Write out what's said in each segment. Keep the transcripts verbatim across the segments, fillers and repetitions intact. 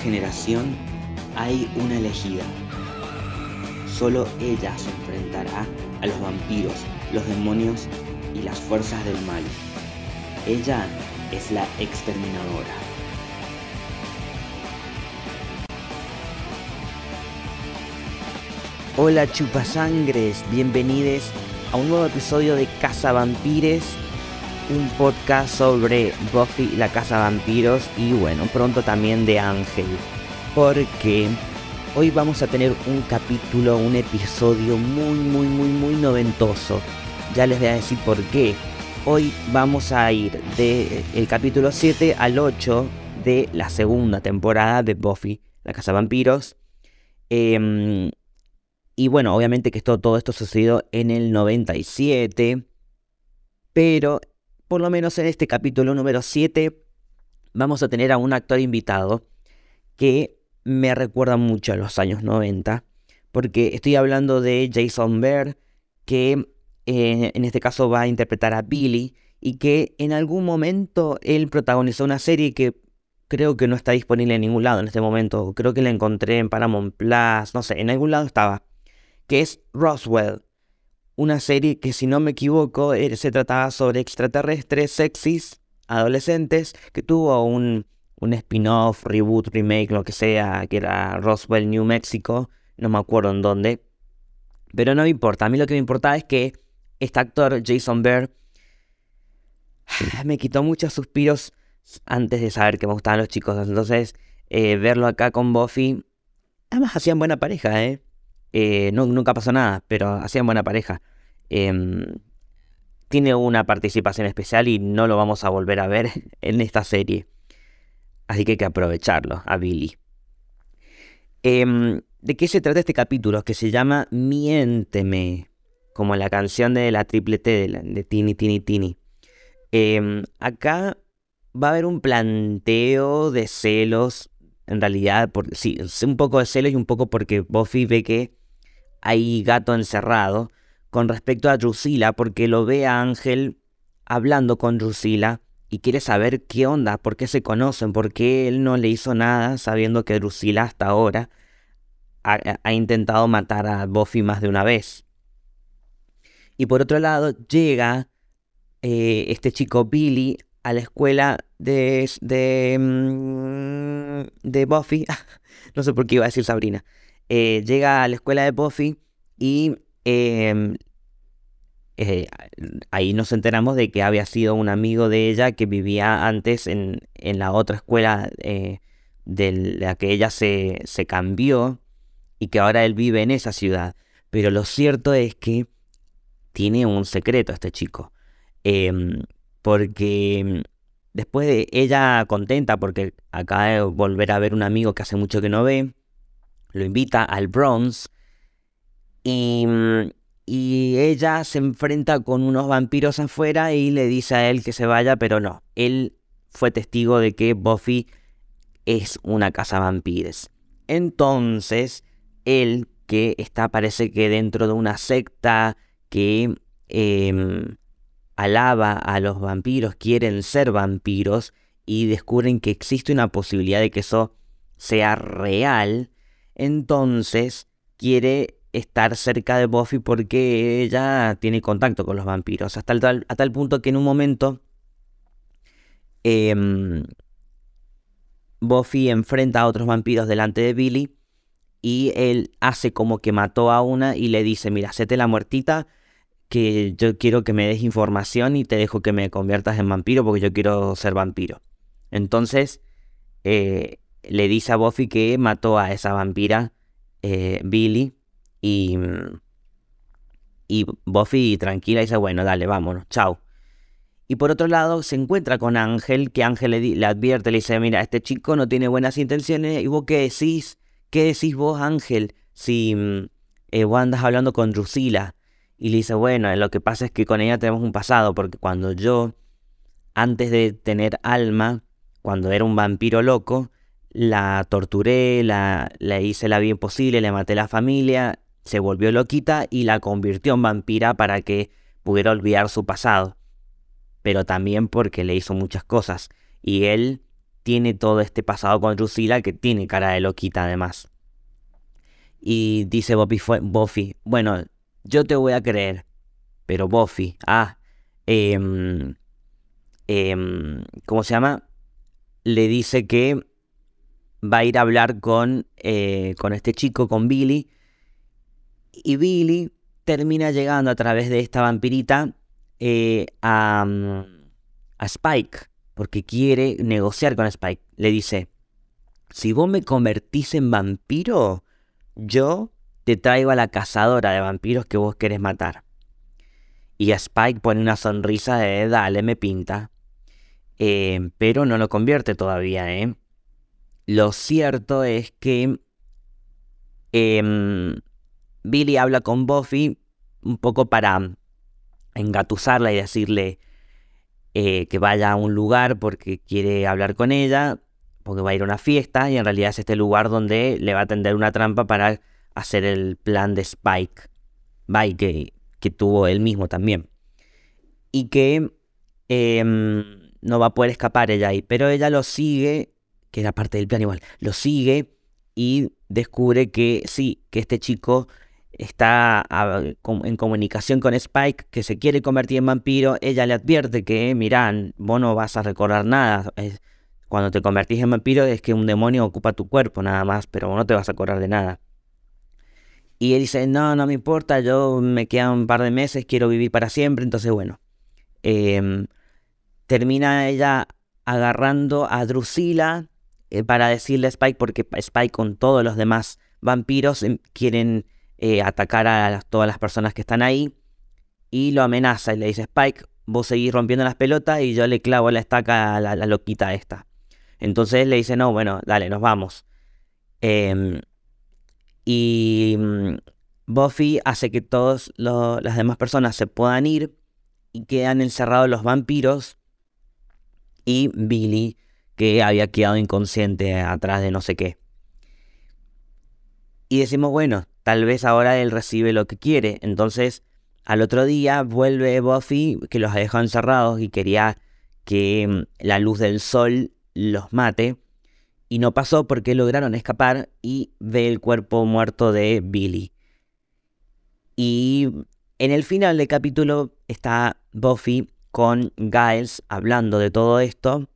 generación hay una elegida. Solo ella se enfrentará a los vampiros, los demonios y las fuerzas del mal. Ella es la exterminadora. Hola chupasangres, bienvenidos a un nuevo episodio de Cazavampiros, un podcast sobre Buffy la Cazavampiros y bueno, pronto también de Ángel, porque hoy vamos a tener un capítulo, un episodio muy muy muy muy noventoso. Ya les voy a decir por qué. Hoy vamos a ir del capítulo siete al ocho de la segunda temporada de Buffy la Cazavampiros. Eh, y bueno, obviamente que esto, todo esto sucedió en el noventa y siete, pero por lo menos en este capítulo número siete vamos a tener a un actor invitado que me recuerda mucho a los años noventa, porque estoy hablando de Jason Byrne, que eh, en este caso va a interpretar a Billy, y que en algún momento él protagonizó una serie que creo que no está disponible en ningún lado en este momento. Creo que la encontré en Paramount Plus, no sé, en algún lado estaba, que es Roswell. Una serie que, si no me equivoco, se trataba sobre extraterrestres sexys, adolescentes, que tuvo un, un spin-off, reboot, remake, lo que sea, que era Roswell, New Mexico, no me acuerdo en dónde, pero no me importa. A mí lo que me importaba es que este actor, Jason Byrne, me quitó muchos suspiros antes de saber que me gustaban los chicos, entonces eh, verlo acá con Buffy, además hacían buena pareja, ¿eh? Eh, no, nunca pasó nada, pero hacían buena pareja. Eh, tiene una participación especial y no lo vamos a volver a ver en esta serie. Así que hay que aprovecharlo, a Billy. Eh, ¿De qué se trata este capítulo? Que se llama Miénteme, como la canción de la triple T de, la, de Tini Tini Tini. Eh, acá va a haber un planteo de celos. En realidad, por, sí, un poco de celos y un poco porque Buffy ve que hay gato encerrado con respecto a Drusilla, porque lo ve a Ángel hablando con Drusilla y quiere saber qué onda, por qué se conocen, por qué él no le hizo nada, sabiendo que Drusilla hasta ahora ha, ha intentado matar a Buffy más de una vez. Y por otro lado, llega eh, este chico Billy a la escuela de, de, de Buffy. No sé por qué iba a decir Sabrina. Eh, llega a la escuela de Buffy y eh, eh, ahí nos enteramos de que había sido un amigo de ella que vivía antes en, en la otra escuela eh, de la que ella se, se cambió, y que ahora él vive en esa ciudad. Pero lo cierto es que tiene un secreto este chico. Eh, porque después de ella contenta porque acaba de volver a ver un amigo que hace mucho que no ve, lo invita al Bronx y, y ella se enfrenta con unos vampiros afuera y le dice a él que se vaya, pero no, él fue testigo de que Buffy es una cazavampiros. Entonces él, que está parece que dentro de una secta que eh, alaba a los vampiros, quieren ser vampiros y descubren que existe una posibilidad de que eso sea real, entonces quiere estar cerca de Buffy porque ella tiene contacto con los vampiros, hasta tal, a tal punto que en un momento eh, Buffy enfrenta a otros vampiros delante de Billy y él hace como que mató a una y le dice: mira, hacete la muertita, que yo quiero que me des información y te dejo que me conviertas en vampiro porque yo quiero ser vampiro. Entonces eh, le dice a Buffy que mató a esa vampira, eh, Billy, y, y Buffy tranquila dice: bueno, dale, vámonos, chao. Y por otro lado se encuentra con Ángel, que Ángel le, le advierte, le dice: mira, este chico no tiene buenas intenciones, ¿y vos qué decís? ¿Qué decís vos, Ángel, si eh, vos andas hablando con Drusilla? Y le dice: bueno, lo que pasa es que con ella tenemos un pasado, porque cuando yo, antes de tener alma, cuando era un vampiro loco, la torturé, la, la hice la vida imposible, le maté a la familia, se volvió loquita y la convirtió en vampira para que pudiera olvidar su pasado. Pero también porque le hizo muchas cosas. Y él tiene todo este pasado con Drusilla, que tiene cara de loquita además. Y dice Buffy, fue, Buffy, bueno, yo te voy a creer, pero Buffy, ah, eh, eh, ¿cómo se llama? Le dice que va a ir a hablar con, eh, con este chico, con Billy, y Billy termina llegando a través de esta vampirita eh, a, a Spike, porque quiere negociar con Spike. Le dice, si vos me convertís en vampiro, yo te traigo a la cazadora de vampiros que vos querés matar. Y a Spike pone una sonrisa de dale, me pinta. Eh, pero no lo convierte todavía, ¿eh? Lo cierto es que eh, Billy habla con Buffy un poco para engatusarla y decirle eh, que vaya a un lugar porque quiere hablar con ella, porque va a ir a una fiesta y en realidad es este lugar donde le va a tender una trampa para hacer el plan de Spike, Spike que, que tuvo él mismo también. Y que eh, no va a poder escapar ella ahí, pero ella lo sigue, que era parte del plan igual, lo sigue y descubre que sí, que este chico está a, en comunicación con Spike, que se quiere convertir en vampiro. Ella le advierte que, mirá, vos no vas a recordar nada, es, cuando te convertís en vampiro es que un demonio ocupa tu cuerpo nada más, pero vos no te vas a acordar de nada. Y él dice, no, no me importa, yo me quedan un par de meses, quiero vivir para siempre, entonces bueno. Eh, termina ella agarrando a Drusilla eh, para decirle a Spike, porque Spike con todos los demás vampiros eh, quieren eh, atacar a las, todas las personas que están ahí, y lo amenaza y le dice, Spike, vos seguís rompiendo las pelotas y yo le clavo la estaca a la, la loquita esta. Entonces le dice, no, bueno, dale, nos vamos. Eh, y mm, Buffy hace que todas las demás personas se puedan ir y quedan encerrados los vampiros y Billy, que había quedado inconsciente atrás de no sé qué. Y decimos, bueno, tal vez ahora él recibe lo que quiere. Entonces, al otro día vuelve Buffy, que los ha dejado encerrados y quería que la luz del sol los mate. Y no pasó porque lograron escapar y ve el cuerpo muerto de Billy. Y en el final del capítulo está Buffy con Giles hablando de todo esto.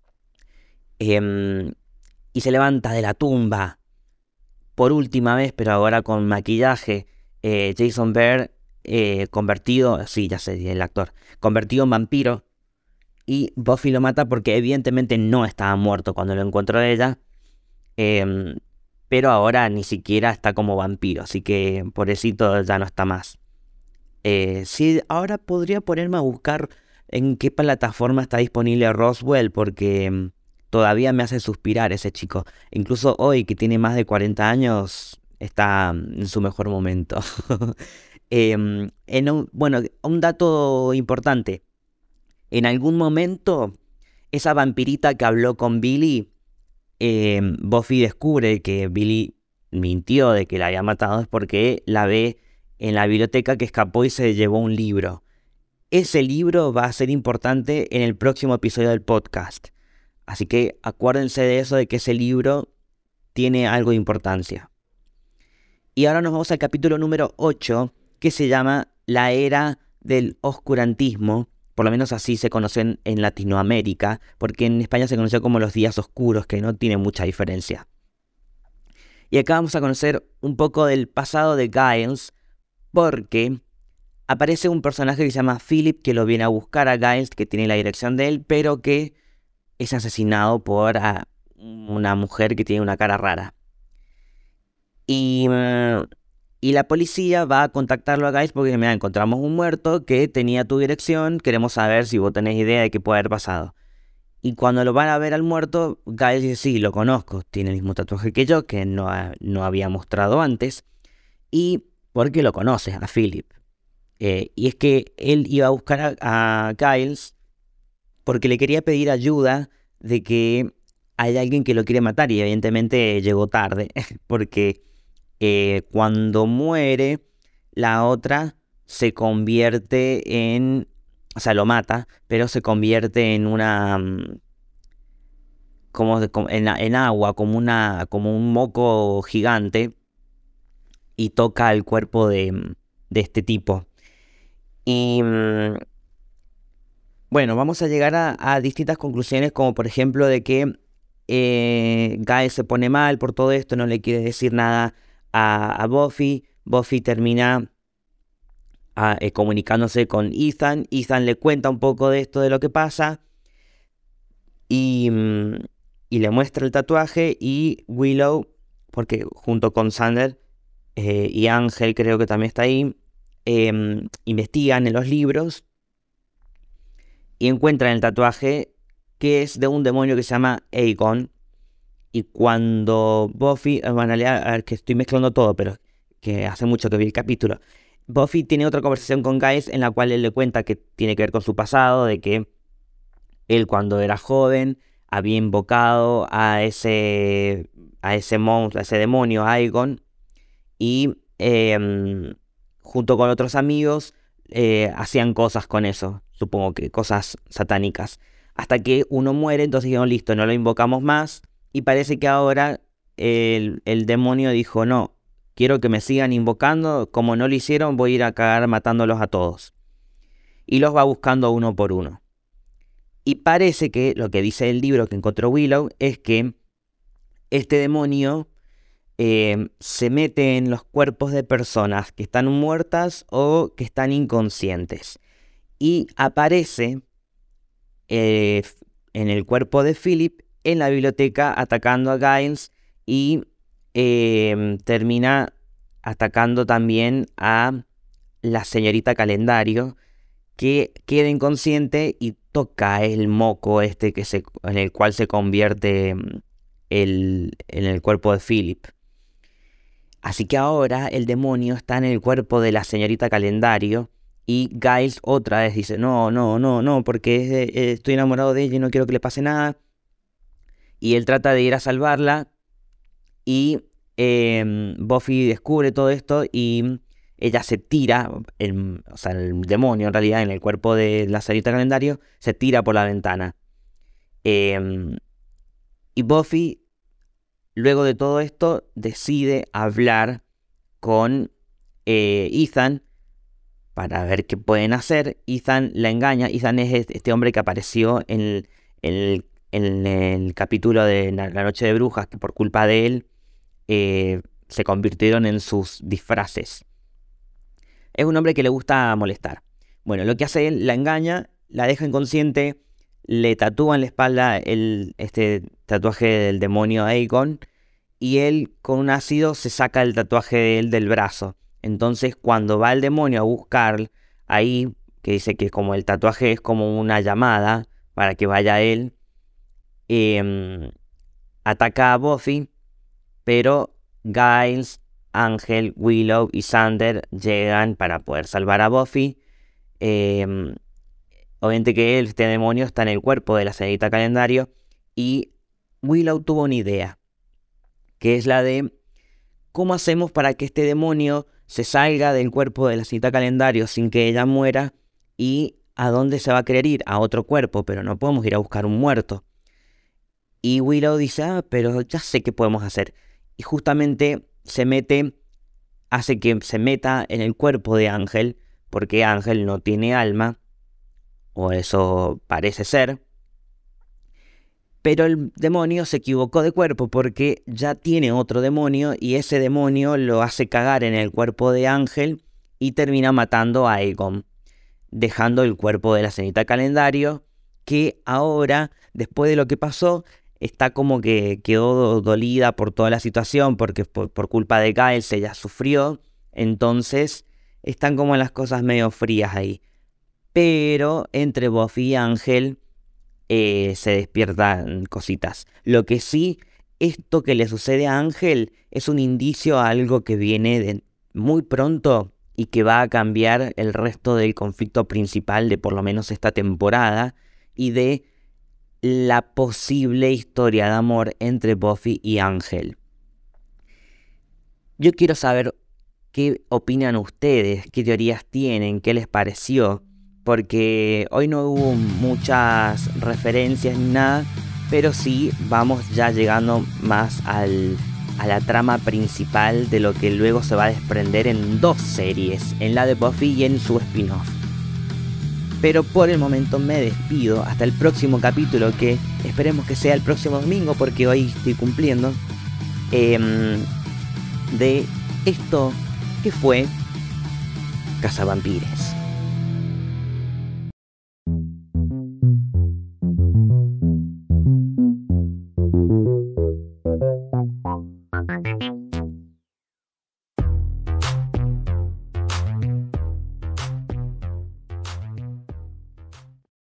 Eh, y se levanta de la tumba por última vez, pero ahora con maquillaje. Eh, Jason Byrne eh, convertido, sí, ya sé, el actor, convertido en vampiro. Y Buffy lo mata porque evidentemente no estaba muerto cuando lo encontró ella. Eh, pero ahora ni siquiera está como vampiro, así que pobrecito ya no está más. Eh, sí, ahora podría ponerme a buscar en qué plataforma está disponible Roswell, porque mm, todavía me hace suspirar ese chico. Incluso hoy, que tiene más de cuarenta años, está mm, en su mejor momento. eh, en un, bueno, un dato importante. En algún momento, esa vampirita que habló con Billy, eh, Buffy descubre que Billy mintió de que la había matado, es porque la ve en la biblioteca, que escapó y se llevó un libro. Ese libro va a ser importante en el próximo episodio del podcast. Así que acuérdense de eso, de que ese libro tiene algo de importancia. Y ahora nos vamos al capítulo número ocho, que se llama La Era del Oscurantismo. Por lo menos así se conocen en Latinoamérica, porque en España se conoció como los días oscuros, que no tiene mucha diferencia. Y acá vamos a conocer un poco del pasado de Giles, porque aparece un personaje que se llama Philip, que lo viene a buscar a Giles, que tiene la dirección de él, pero que es asesinado por uh, una mujer que tiene una cara rara. Y, uh, y la policía va a contactarlo a Giles porque, mira, encontramos un muerto que tenía tu dirección, queremos saber si vos tenés idea de qué puede haber pasado. Y cuando lo van a ver al muerto, Giles dice, sí, lo conozco, tiene el mismo tatuaje que yo, que no, ha, no había mostrado antes, y porque lo conoce a Philip. Eh, y es que él iba a buscar a, a Giles porque le quería pedir ayuda de que hay alguien que lo quiere matar, y evidentemente llegó tarde, porque eh, cuando muere, la otra se convierte en... O sea, lo mata, pero se convierte en una... como, de- como en, en agua, como, una, como un moco gigante, y toca el cuerpo de, de este tipo. Y mm, bueno, vamos a llegar a, a distintas conclusiones, como por ejemplo de que eh, Guy se pone mal por todo esto, no le quiere decir nada a, a Buffy. Buffy termina a- eh, comunicándose con Ethan. Ethan le cuenta un poco de esto, de lo que pasa, y, mm, y le muestra el tatuaje. Y Willow, porque junto con Xander eh, y Ángel creo que también está ahí, em, investigan en los libros y encuentran el tatuaje, que es de un demonio que se llama Aegon. Y cuando Buffy, eh, bueno, en realidad, a ver, que estoy mezclando todo, pero que hace mucho que vi el capítulo. Buffy tiene otra conversación con Giles en la cual él le cuenta que tiene que ver con su pasado, de que él cuando era joven había invocado a ese, a ese monstruo, a ese demonio, Aegon, y em, junto con otros amigos eh, hacían cosas con eso, supongo que cosas satánicas. Hasta que uno muere, entonces dijeron, listo, no lo invocamos más. Y parece que ahora el, el demonio dijo, no, quiero que me sigan invocando, como no lo hicieron, voy a ir a cagar matándolos a todos. Y los va buscando uno por uno. Y parece que lo que dice el libro que encontró Willow es que este demonio eh, se mete en los cuerpos de personas que están muertas o que están inconscientes. Y aparece eh, en el cuerpo de Philip en la biblioteca atacando a Giles, y eh, termina atacando también a la señorita Calendario, que queda inconsciente y toca el moco este que se, en el cual se convierte mm, el, en el cuerpo de Philip. Así que ahora el demonio está en el cuerpo de la señorita Calendario, y Giles otra vez dice, no, no, no, no, porque es de- eh, estoy enamorado de ella y no quiero que le pase nada. Y él trata de ir a salvarla, y em, Buffy descubre todo esto y ella se tira, el, o sea, el demonio en realidad en el cuerpo de la señorita Calendario se tira por la ventana. Em, y Buffy, luego de todo esto, decide hablar con eh, Ethan para ver qué pueden hacer. Ethan la engaña. Ethan es este hombre que apareció en el, en el, en el capítulo de La Noche de Brujas, que por culpa de él eh, se convirtieron en sus disfraces. Es un hombre que le gusta molestar. Bueno, lo que hace él, la engaña, la deja inconsciente, le tatúa en la espalda el, este tatuaje del demonio Aegon, y él con un ácido se saca el tatuaje de él del brazo. Entonces cuando va el demonio a buscar ahí, que dice que como el tatuaje es como una llamada para que vaya él, eh, ataca a Buffy, pero Giles, Ángel, Willow y Xander llegan para poder salvar a Buffy. Eh, obviamente que él, este demonio, está en el cuerpo de la señorita Calendario, y Willow tuvo una idea, que es la de ¿cómo hacemos para que este demonio se salga del cuerpo de la señorita Calendario sin que ella muera? ¿Y a dónde se va a querer ir? A otro cuerpo, pero no podemos ir a buscar un muerto. Y Willow dice, ah, pero ya sé qué podemos hacer. Y justamente se mete, hace que se meta en el cuerpo de Ángel, porque Ángel no tiene alma, o eso parece ser. Pero el demonio se equivocó de cuerpo porque ya tiene otro demonio, y ese demonio lo hace cagar en el cuerpo de Ángel y termina matando a Aegon, dejando el cuerpo de la señorita Calendario, que ahora, después de lo que pasó, está como que quedó dolida por toda la situación, porque por, por culpa de Giles ella sufrió. Entonces están como las cosas medio frías ahí. Pero entre Buffy y Ángel eh, se despiertan cositas. Lo que sí, esto que le sucede a Ángel es un indicio a algo que viene de muy pronto y que va a cambiar el resto del conflicto principal de por lo menos esta temporada, y de la posible historia de amor entre Buffy y Ángel. Yo quiero saber qué opinan ustedes, qué teorías tienen, qué les pareció, porque hoy no hubo muchas referencias ni nada, pero sí vamos ya llegando más al, a la trama principal de lo que luego se va a desprender en dos series, en la de Buffy y en su spin-off. Pero por el momento me despido hasta el próximo capítulo, que esperemos que sea el próximo domingo porque hoy estoy cumpliendo, eh, de esto que fue Cazavampires.